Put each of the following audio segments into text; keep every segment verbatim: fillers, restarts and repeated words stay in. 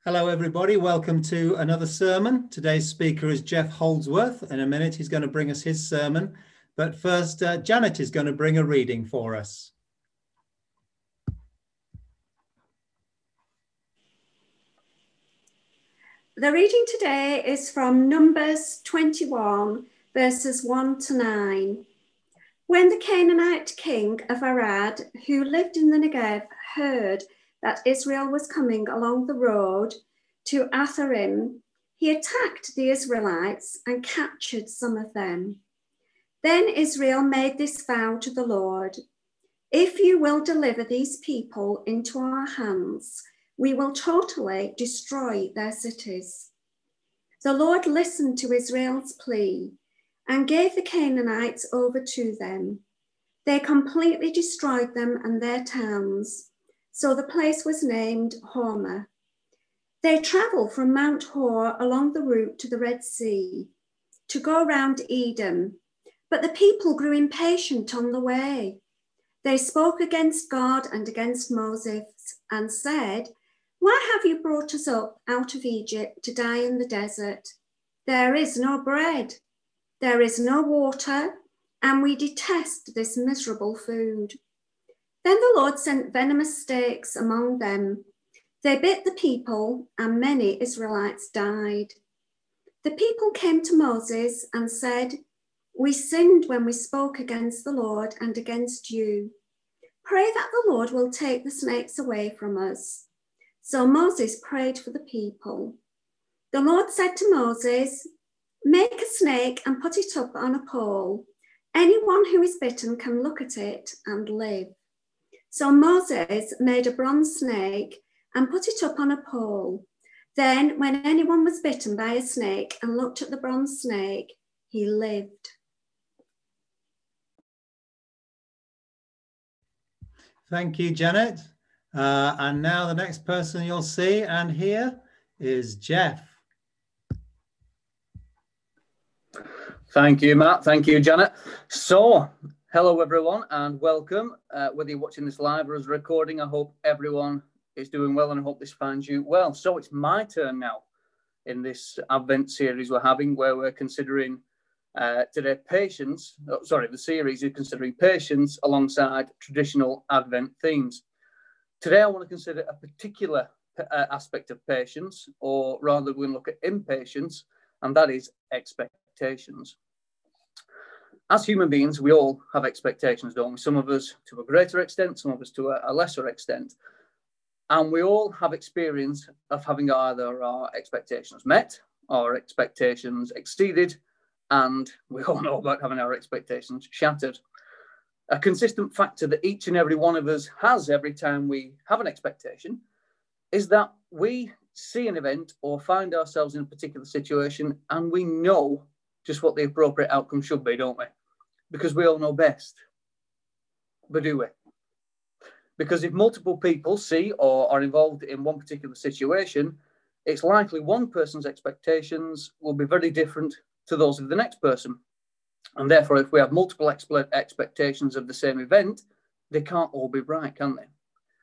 Hello, everybody. Welcome to another sermon. Today's speaker is Jeff Holdsworth. In a minute, he's going to bring us his sermon. But first, uh, Janet is going to bring a reading for us. The reading today is from Numbers twenty-one, verses one to nine. When the Canaanite king of Arad, who lived in the Negev, heard that Israel was coming along the road to Atharim, he attacked the Israelites and captured some of them. Then Israel made this vow to the Lord: "If you will deliver these people into our hands, we will totally destroy their cities." The Lord listened to Israel's plea and gave the Canaanites over to them. They completely destroyed them and their towns, so the place was named Hormah. They traveled from Mount Hor along the route to the Red Sea to go round Edom, but the people grew impatient on the way. They spoke against God and against Moses and said, "Why have you brought us up out of Egypt to die in the desert? There is no bread, there is no water, and we detest this miserable food." Then the Lord sent venomous snakes among them. They bit the people, and many Israelites died. The people came to Moses and said, "We sinned when we spoke against the Lord and against you. Pray that the Lord will take the snakes away from us." So Moses prayed for the people. The Lord said to Moses, "Make a snake and put it up on a pole. Anyone who is bitten can look at it and live." So Moses made a bronze snake and put it up on a pole. Then when anyone was bitten by a snake and looked at the bronze snake, he lived. Thank you, Janet. Uh, and now the next person you'll see and hear is Jeff. Thank you, Matt. Thank you, Janet. So, hello, everyone, and welcome. Uh, whether you're watching this live or as a recording, I hope everyone is doing well, and I hope this finds you well. So it's my turn now in this Advent series we're having, where we're considering uh, today patience. Oh, sorry, the series is considering patience alongside traditional Advent themes. Today, I want to consider a particular uh, aspect of patience, or rather, we're going to look at impatience, and that is expectations. As human beings, we all have expectations, don't we? Some of us to a greater extent, some of us to a, a lesser extent. And we all have experience of having either our expectations met, our expectations exceeded, and we all know about having our expectations shattered. A consistent factor that each and every one of us has every time we have an expectation is that we see an event or find ourselves in a particular situation and we know just what the appropriate outcome should be, don't we? Because we all know best. But do we? Because if multiple people see or are involved in one particular situation, it's likely one person's expectations will be very different to those of the next person. And therefore, if we have multiple expe- expectations of the same event, they can't all be right, can they?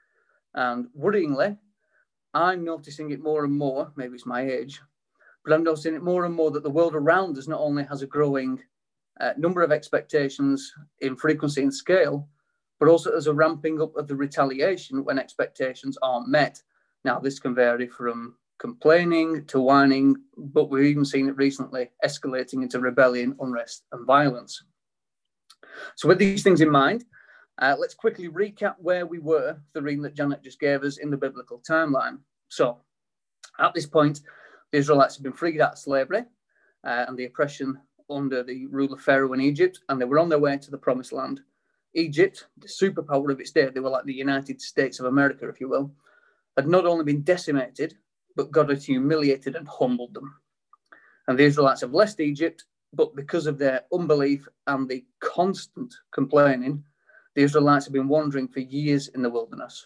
And worryingly, I'm noticing it more and more, maybe it's my age, but I'm noticing it more and more that the world around us not only has a growing uh, number of expectations in frequency and scale, but also there's a ramping up of the retaliation when expectations aren't met. Now, this can vary from complaining to whining, but we've even seen it recently escalating into rebellion, unrest, and violence. So with these things in mind, uh, let's quickly recap where we were, the reading that Janet just gave us in the biblical timeline. So at this point, the Israelites had been freed out of slavery uh, and the oppression under the rule of Pharaoh in Egypt, and they were on their way to the Promised Land. Egypt, the superpower of its day, they were like the United States of America, if you will, had not only been decimated, but God had humiliated and humbled them. And the Israelites have left Egypt, but because of their unbelief and the constant complaining, the Israelites have been wandering for years in the wilderness.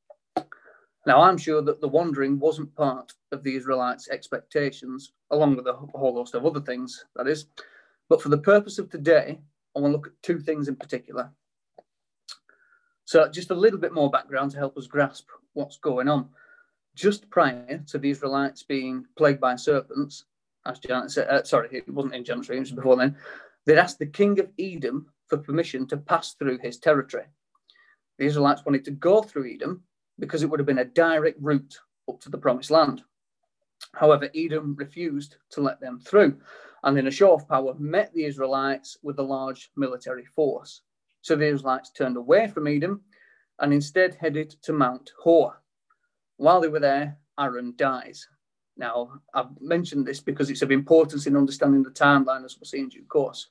Now, I'm sure that the wandering wasn't part of the Israelites' expectations, along with a whole host of other things, that is. But for the purpose of today, I want to look at two things in particular. So just a little bit more background to help us grasp what's going on. just prior to the Israelites being plagued by serpents, as Janet said, uh, sorry, it wasn't in Janet's reading, it was before then, they'd asked the king of Edom for permission to pass through his territory. The Israelites wanted to go through Edom because it would have been a direct route up to the promised land. However, Edom refused to let them through, and in a show of power met the Israelites with a large military force. So the Israelites turned away from Edom and instead headed to Mount Hor. While they were there, Aaron dies. Now, I've mentioned this because it's of importance in understanding the timeline, as we'll see in due course.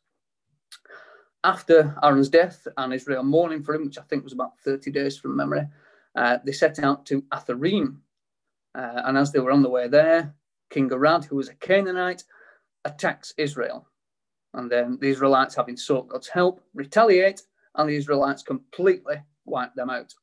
After Aaron's death and Israel mourning for him, which I think was about thirty days from memory, uh, they set out to Atharim. Uh, and as they were on the way there, King Arad, who was a Canaanite, attacks Israel. And then the Israelites, having sought God's help, retaliate, and the Israelites completely wipe them out.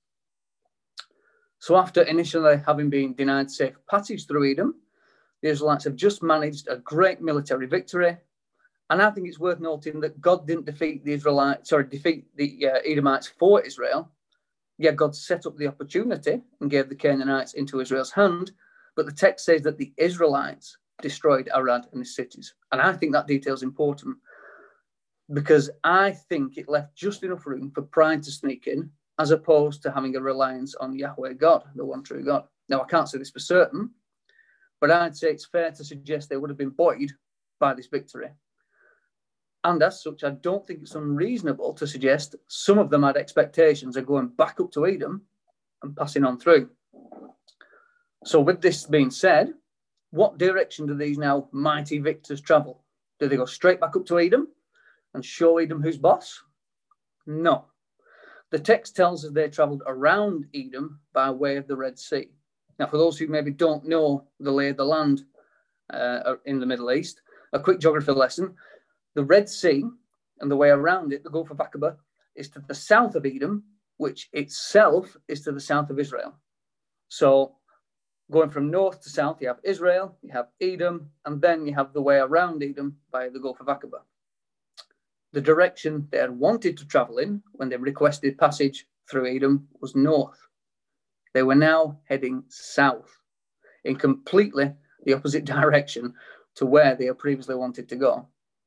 So after initially having been denied safe passage through Edom, the Israelites have just managed a great military victory. And I think it's worth noting that God didn't defeat the Israelites, sorry, defeat the uh, Edomites for Israel. Yeah, God set up the opportunity and gave the Canaanites into Israel's hand, but the text says that the Israelites destroyed Arad and his cities. And I think that detail is important because I think it left just enough room for pride to sneak in, as opposed to having a reliance on Yahweh God, the one true God. Now, I can't say this for certain, but I'd say it's fair to suggest they would have been buoyed by this victory. And as such, I don't think it's unreasonable to suggest some of them had expectations of going back up to Edom and passing on through. So with this being said, what direction do these now mighty victors travel? Do they go straight back up to Edom and show Edom who's boss? No. The text tells us they travelled around Edom by way of the Red Sea. Now, for those who maybe don't know the lay of the land uh, in the Middle East, a quick geography lesson. The Red Sea and the way around it, the Gulf of Aqaba, is to the south of Edom, which itself is to the south of Israel. So going from north to south, you have Israel, you have Edom, and then you have the way around Edom by the Gulf of Aqaba. The direction they had wanted to travel in when they requested passage through Edom was north. They were now heading south in completely the opposite direction to where they had previously wanted to go.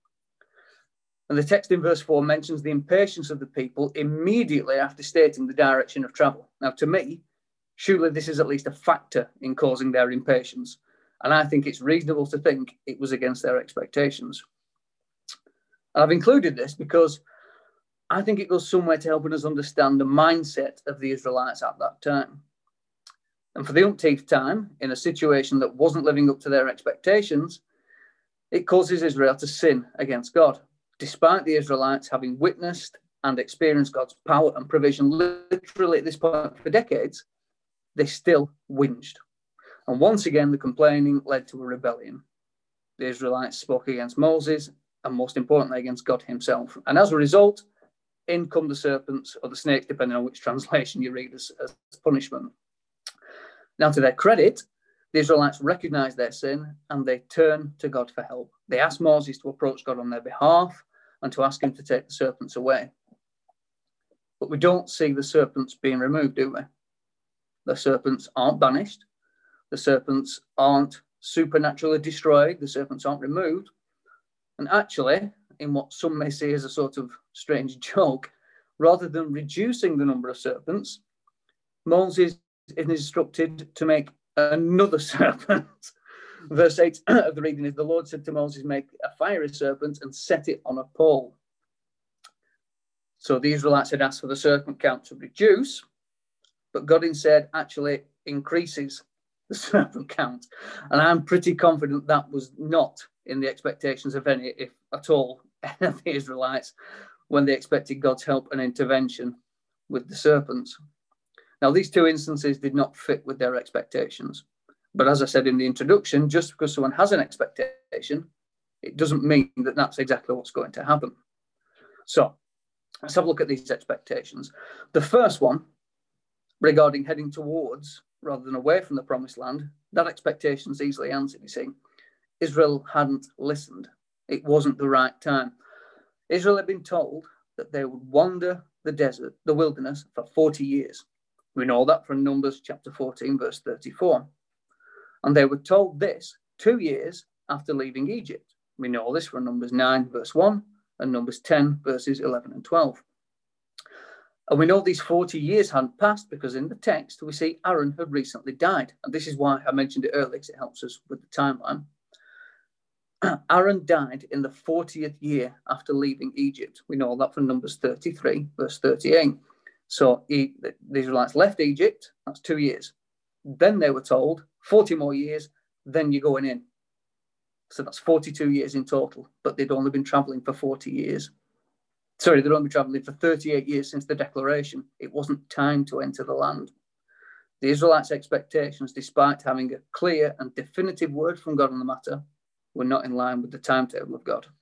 And the text in verse four mentions the impatience of the people immediately after stating the direction of travel. Now, to me, surely this is at least a factor in causing their impatience. And I think it's reasonable to think it was against their expectations. And I've included this because I think it goes somewhere to helping us understand the mindset of the Israelites at that time. And for the umpteenth time, in a situation that wasn't living up to their expectations, it causes Israel to sin against God. Despite the Israelites having witnessed and experienced God's power and provision literally at this point for decades, they still whinged. And once again, the complaining led to a rebellion. The Israelites spoke against Moses and most importantly against God himself. And as a result, in come the serpents or the snakes, depending on which translation you read as, as punishment. Now, to their credit, the Israelites recognized their sin and they turned to God for help. They asked Moses to approach God on their behalf and to ask him to take the serpents away. But we don't see the serpents being removed, do we? The serpents aren't banished. The serpents aren't supernaturally destroyed. The serpents aren't removed. And actually, in what some may see as a sort of strange joke, rather than reducing the number of serpents, Moses is instructed to make another serpent. Verse eight of the reading is, the Lord said to Moses, make a fiery serpent and set it on a pole. So the Israelites had asked for the serpent count to reduce, but God instead actually increases the serpent count. And I'm pretty confident that was not in the expectations of any, if at all, of the Israelites when they expected God's help and intervention with the serpents. Now, these two instances did not fit with their expectations. But as I said in the introduction, just because someone has an expectation, it doesn't mean that that's exactly what's going to happen. So let's have a look at these expectations. The first one, regarding heading towards rather than away from the promised land, that expectation is easily answered, you see. Israel hadn't listened. It wasn't the right time. Israel had been told that they would wander the desert, the wilderness, for forty years. We know that from Numbers chapter fourteen, verse thirty-four. And they were told this two years after leaving Egypt. We know this from Numbers nine, verse one, and Numbers ten, verses eleven and twelve. And we know these forty years hadn't passed because in the text we see Aaron had recently died. And this is why I mentioned it earlier, because it helps us with the timeline. Aaron died in the fortieth year after leaving Egypt. We know that from Numbers thirty-three, verse thirty-eight. So he, the Israelites left Egypt, that's two years. Then they were told, forty more years, then you're going in. So that's forty-two years in total, but they'd only been traveling for forty years. Sorry, they'd only been traveling for thirty-eight years since the declaration. It wasn't time to enter the land. The Israelites' expectations, despite having a clear and definitive word from God on the matter, were not in line with the timetable of God.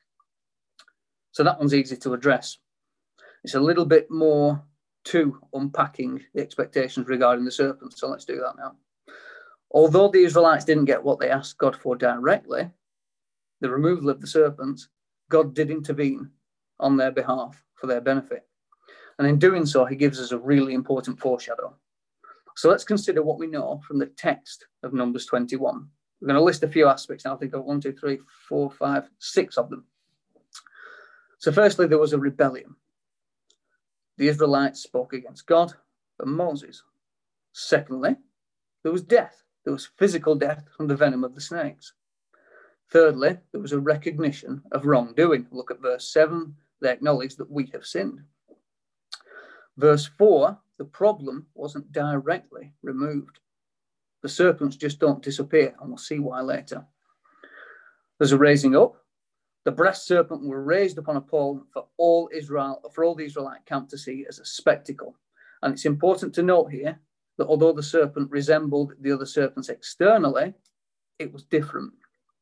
So that one's easy to address. It's a little bit more to unpacking the expectations regarding the serpent. So let's do that now. Although the Israelites didn't get what they asked God for directly, the removal of the serpents, God did intervene on their behalf for their benefit. And in doing so, he gives us a really important foreshadow. So let's consider what we know from the text of Numbers twenty-one. We're going to list a few aspects now. I think of one, two, three, four, five, six of them. So firstly, there was a rebellion. The Israelites spoke against God and Moses. Secondly, there was death. There was physical death from the venom of the snakes. Thirdly, there was a recognition of wrongdoing. Look at verse seven. They acknowledge that we have sinned. Verse four, the problem wasn't directly removed. The serpents just don't disappear, and we'll see why later. There's a raising up. The brass serpent were raised upon a pole for all Israel, for all the Israelite camp to see as a spectacle. And it's important to note here that although the serpent resembled the other serpents externally, it was different.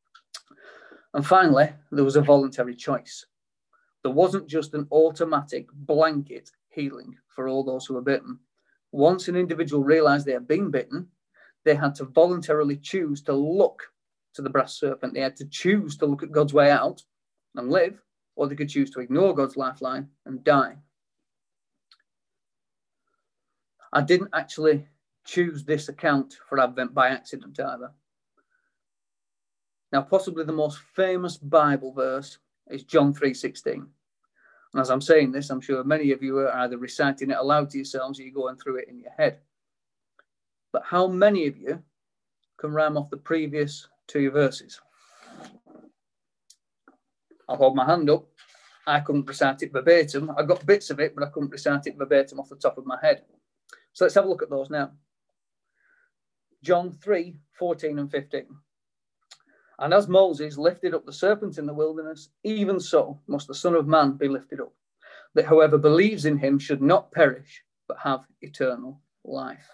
And finally, there was a voluntary choice. There wasn't just an automatic blanket healing for all those who were bitten. Once an individual realized they had been bitten, they had to voluntarily choose to look to the brass serpent. They had to choose to look at God's way out and live, or they could choose to ignore God's lifeline and die. I didn't actually choose this account for Advent by accident either. Now, possibly the most famous Bible verse is John three sixteen. And as I'm saying this, I'm sure many of you are either reciting it aloud to yourselves or you're going through it in your head. But how many of you can rhyme off the previous two verses? I'll hold my hand up. I couldn't recite it verbatim. I got bits of it, but I couldn't recite it verbatim off the top of my head. So let's have a look at those now. John three fourteen and fifteen. And as Moses lifted up the serpent in the wilderness, even so must the Son of Man be lifted up, that whoever believes in him should not perish, but have eternal life.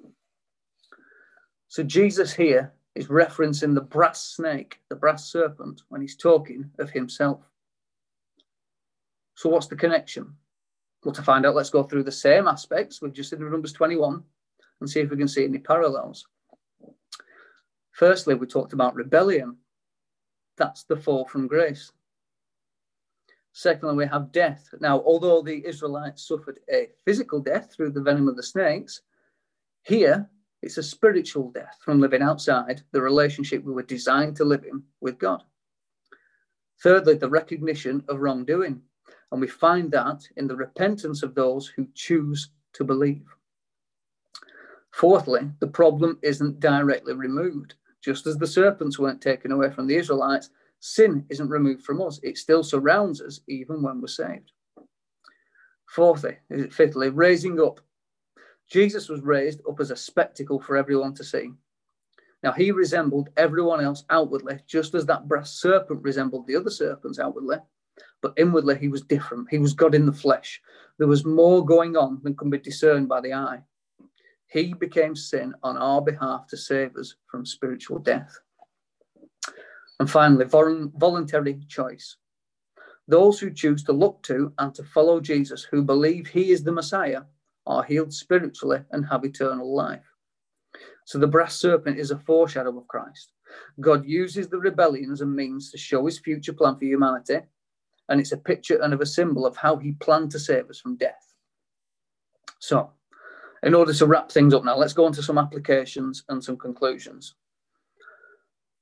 So Jesus here is referencing the brass snake, the brass serpent, when he's talking of himself. So what's the connection? Well, to find out, let's go through the same aspects we've just seen in Numbers twenty-one and see if we can see any parallels. Firstly, we talked about rebellion. That's the fall from grace. Secondly, we have death. Now, although the Israelites suffered a physical death through the venom of the snakes, here it's a spiritual death from living outside the relationship we were designed to live in with God. Thirdly, the recognition of wrongdoing. And we find that in the repentance of those who choose to believe. Fourthly, the problem isn't directly removed. Just as the serpents weren't taken away from the Israelites, sin isn't removed from us. It still surrounds us even when we're saved. Fourthly, fifthly, raising up. Jesus was raised up as a spectacle for everyone to see. Now, he resembled everyone else outwardly, just as that brass serpent resembled the other serpents outwardly. But inwardly, he was different. He was God in the flesh. There was more going on than can be discerned by the eye. He became sin on our behalf to save us from spiritual death. And finally, voluntary choice. Those who choose to look to and to follow Jesus, who believe he is the Messiah, are healed spiritually and have eternal life. So the brass serpent is a foreshadow of Christ. God uses the rebellion as a means to show his future plan for humanity, and it's a picture and of a symbol of how he planned to save us from death. So, in order to wrap things up now, let's go on to some applications and some conclusions.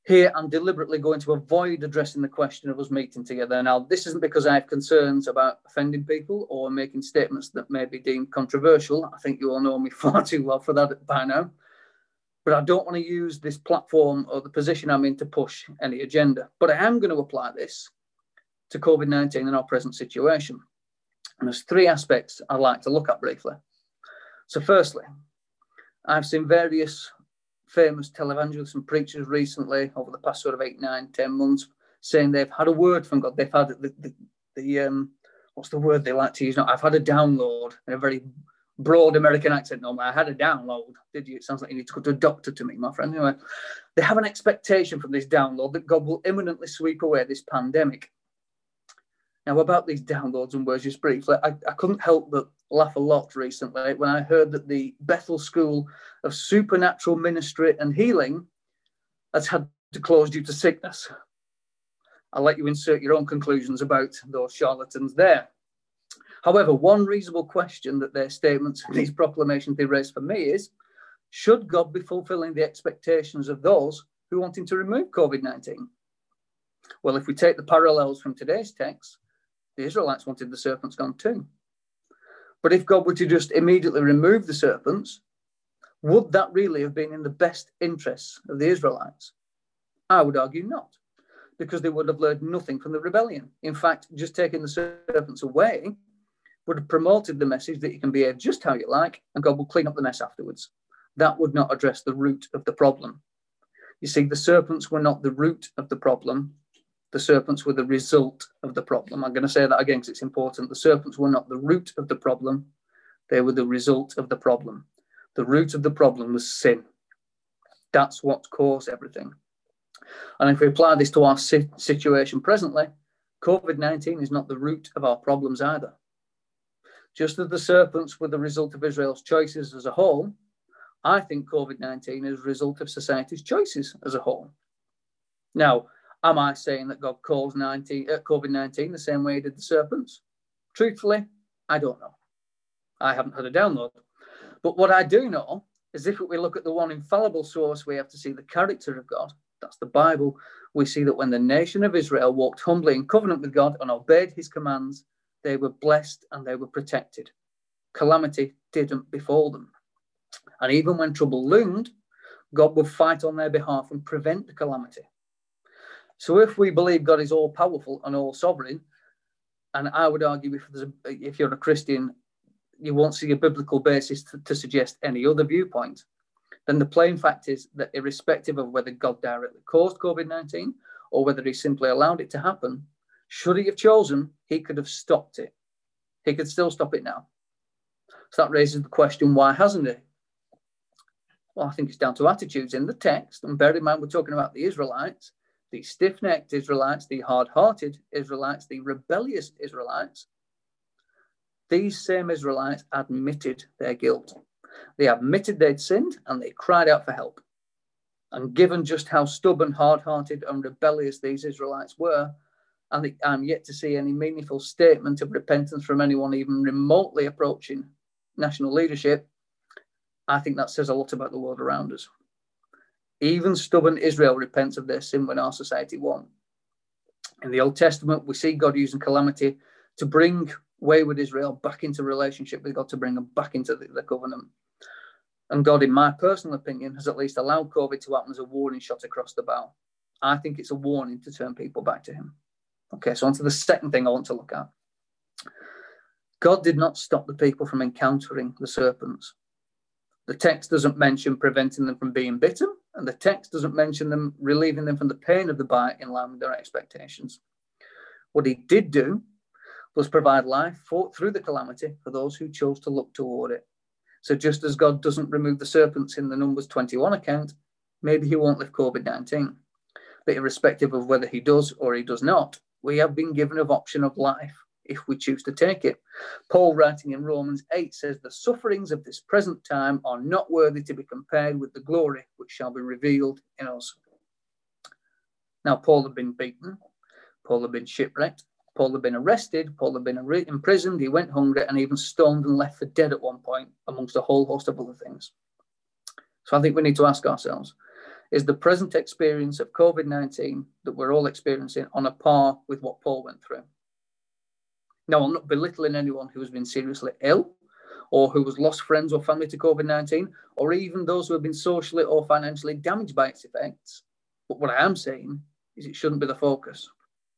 Here, I'm deliberately going to avoid addressing the question of us meeting together. Now, this isn't because I have concerns about offending people or making statements that may be deemed controversial. I think you all know me far too well for that by now. But I don't want to use this platform or the position I'm in to push any agenda. But I am going to apply this to COVID nineteen in our present situation. And there's three aspects I'd like to look at briefly. So firstly, I've seen various famous televangelists and preachers recently over the past sort of eight, nine, ten months saying they've had a word from God. They've had the, the, the um, what's the word they like to use now? I've had a download in a very broad American accent. No, I had a download. Did you? It sounds like you need to go to a doctor to me, my friend. Anyway, they have an expectation from this download that God will imminently sweep away this pandemic. Now, about these downloads and words, just briefly, I, I couldn't help but laugh a lot recently when I heard that the Bethel School of Supernatural Ministry and Healing has had to close due to sickness. I'll let you insert your own conclusions about those charlatans there. However, one reasonable question that their statements and these proclamations they raise for me is, should God be fulfilling the expectations of those who want him to remove COVID nineteen? Well, if we take the parallels from today's text, the Israelites wanted the serpents gone too. But if God were to just immediately remove the serpents, would that really have been in the best interests of the Israelites? I would argue not, because they would have learned nothing from the rebellion. In fact, just taking the serpents away would have promoted the message that you can behave just how you like and God will clean up the mess afterwards. That would not address the root of the problem. You see, the serpents were not the root of the problem. The serpents were the result of the problem. I'm going to say that again because it's important. The serpents were not the root of the problem. They were the result of the problem. The root of the problem was sin. That's what caused everything. And if we apply this to our situation presently, COVID nineteen is not the root of our problems either. Just as the serpents were the result of Israel's choices as a whole, I think COVID nineteen is a result of society's choices as a whole. Now, am I saying that God calls COVID nineteen the same way he did the serpents? Truthfully, I don't know. I haven't had a download. But what I do know is if we look at the one infallible source, we have to see the character of God. That's the Bible. We see that when the nation of Israel walked humbly in covenant with God and obeyed his commands, they were blessed and they were protected. Calamity didn't befall them. And even when trouble loomed, God would fight on their behalf and prevent the calamity. So if we believe God is all powerful and all sovereign, and I would argue if, there's a, if you're a Christian, you won't see a biblical basis to, to suggest any other viewpoint, then the plain fact is that irrespective of whether God directly caused COVID nineteen or whether he simply allowed it to happen, should he have chosen, he could have stopped it. He could still stop it now. So that raises the question, why hasn't he? Well, I think it's down to attitudes in the text. And bear in mind, we're talking about the Israelites, the stiff-necked Israelites, the hard-hearted Israelites, the rebellious Israelites. These same Israelites admitted their guilt. They admitted they'd sinned and they cried out for help. And given just how stubborn, hard-hearted and rebellious these Israelites were, and I'm yet to see any meaningful statement of repentance from anyone even remotely approaching national leadership, I think that says a lot about the world around us. Even stubborn Israel repents of their sin when our society won't. In the Old Testament, we see God using calamity to bring wayward Israel back into relationship with God, to bring them back into the, the covenant. And God, in my personal opinion, has at least allowed COVID to happen as a warning shot across the bow. I think it's a warning to turn people back to him. Okay, so on to the second thing I want to look at. God did not stop the people from encountering the serpents. The text doesn't mention preventing them from being bitten, and the text doesn't mention them relieving them from the pain of the bite in line with their expectations. What he did do was provide life for, through the calamity for those who chose to look toward it. So just as God doesn't remove the serpents in the Numbers twenty-one account, maybe he won't lift COVID nineteen. But irrespective of whether he does or he does not, we have been given an option of life if we choose to take it. Paul, writing in Romans eight, says the sufferings of this present time are not worthy to be compared with the glory which shall be revealed in us. Now, Paul had been beaten. Paul had been shipwrecked. Paul had been arrested. Paul had been imprisoned. He went hungry and even stoned and left for dead at one point, amongst a whole host of other things. So I think we need to ask ourselves, Is the present experience of COVID nineteen that we're all experiencing on a par with what Paul went through? Now, I'm not belittling anyone who has been seriously ill or who has lost friends or family to COVID nineteen, or even those who have been socially or financially damaged by its effects. But what I am saying is it shouldn't be the focus.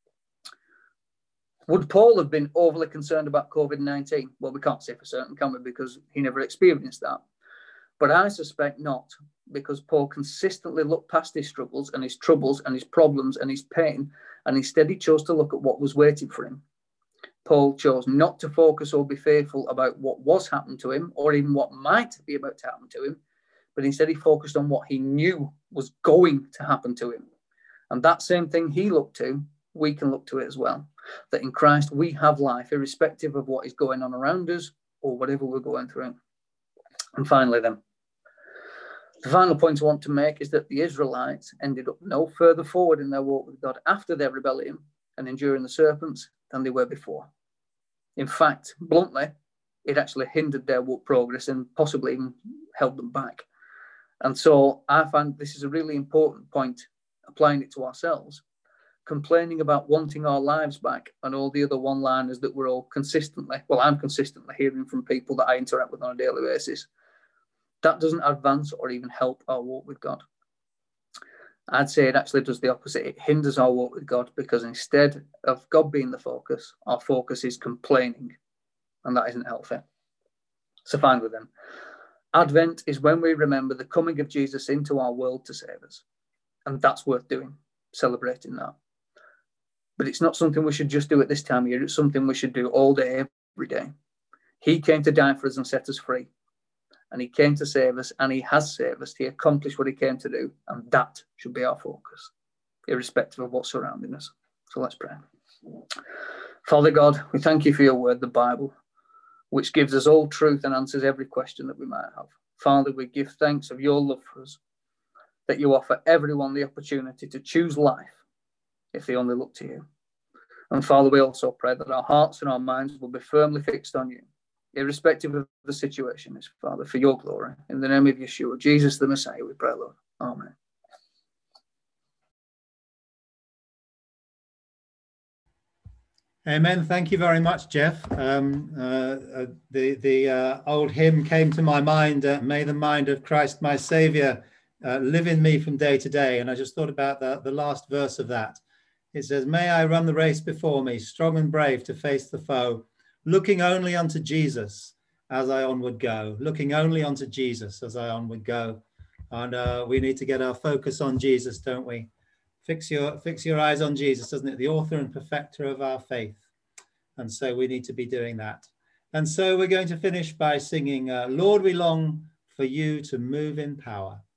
Would Paul have been overly concerned about COVID nineteen? Well, we can't say for certain, can we? Because he never experienced that. But I suspect not, because Paul consistently looked past his struggles and his troubles and his problems and his pain, and instead he chose to look at what was waiting for him. Paul chose not to focus or be fearful about what was happening to him, or even what might be about to happen to him, but instead he focused on what he knew was going to happen to him. And that same thing he looked to, we can look to it as well. That in Christ we have life, irrespective of what is going on around us or whatever we're going through. And finally then, the final point I want to make is that the Israelites ended up no further forward in their walk with God after their rebellion and enduring the serpents than they were before. In fact, bluntly, it actually hindered their walk progress and possibly even held them back. And so I find this is a really important point, applying it to ourselves. Complaining about wanting our lives back and all the other one-liners that we're all consistently, well, I'm consistently hearing from people that I interact with on a daily basis. That doesn't advance or even help our walk with God. I'd say it actually does the opposite. It hinders our walk with God, because instead of God being the focus, our focus is complaining, and that isn't healthy. So finally then, Advent is when we remember the coming of Jesus into our world to save us. And that's worth doing, celebrating that. But it's not something we should just do at this time of year. It's something we should do all day, every day. He came to die for us and set us free. And he came to save us, and he has saved us. He accomplished what he came to do, and that should be our focus, irrespective of what's surrounding us. So let's pray. Father God, we thank you for your word, the Bible, which gives us all truth and answers every question that we might have. Father, we give thanks of your love for us, that you offer everyone the opportunity to choose life if they only look to you. And Father, we also pray that our hearts and our minds will be firmly fixed on you, irrespective of the situation, is Father, for your glory. In the name of Yeshua, Jesus the Messiah, we pray, Lord. Amen. Amen. Thank you very much, Jeff. Um, uh, uh, the the uh, old hymn came to my mind, uh, may the mind of Christ my Saviour uh, live in me from day to day. And I just thought about the, the last verse of that. It says, may I run the race before me, strong and brave to face the foe, looking only unto Jesus as I onward go, looking only unto Jesus as I onward go. And uh, we need to get our focus on Jesus, don't we? Fix your, fix your eyes on Jesus, doesn't it? The author and perfecter of our faith. And so we need to be doing that. And so we're going to finish by singing, uh, Lord, we long for you to move in power.